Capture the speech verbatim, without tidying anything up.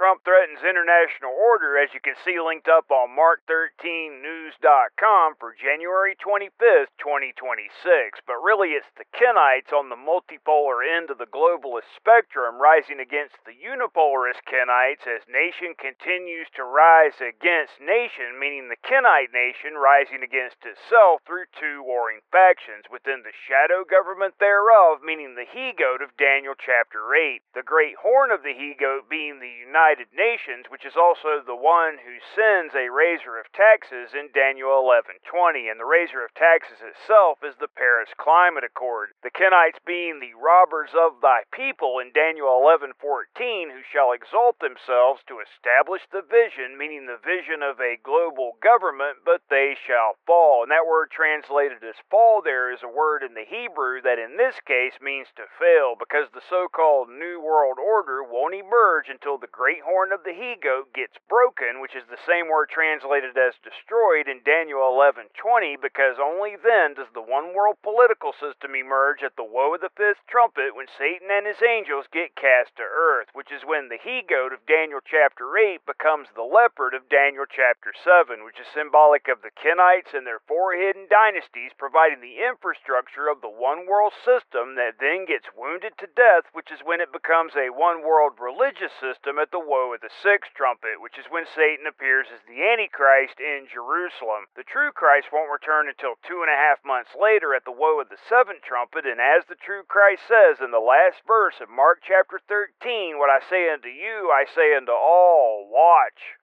Trump threatens international order, as you can see linked up on mark thirteen news dot com for January twenty-fifth, twenty twenty-six. But really, it's the Kenites on the multipolar end of the globalist spectrum rising against the unipolarist Kenites as nation continues to rise against nation, meaning the Kenite nation rising against itself through two warring factions within the shadow government thereof, meaning the he-goat of Daniel chapter eight. The great horn of the he-goat being the United Nations, which is also the one who sends a raiser of taxes in Daniel eleven twenty, and the raiser of taxes itself is the Paris Climate Accord. The Kenites being the robbers of thy people in Daniel eleven fourteen, who shall exalt themselves to establish the vision, meaning the vision of a global government, but they shall fall. And that word translated as fall there is a word in the Hebrew that in this case means to fail, because the so-called New World Order won't emerge until the great horn of the he-goat gets broken, which is the same word translated as destroyed in Daniel eleven twenty, because only then does the one world political system emerge at the woe of the fifth trumpet, when Satan and his angels get cast to earth, which is when the he-goat of Daniel chapter eight becomes the leopard of Daniel chapter seven, which is symbolic of the Kenites and their four hidden dynasties providing the infrastructure of the one world system that then gets wounded to death, which is when it becomes a one world religious system at the woe of the sixth trumpet, which is when Satan appears as the Antichrist in Jerusalem. The true Christ won't return until two and a half months later at the woe of the seventh trumpet, and as the true Christ says in the last verse of Mark chapter thirteen, what I say unto you, I say unto all, watch.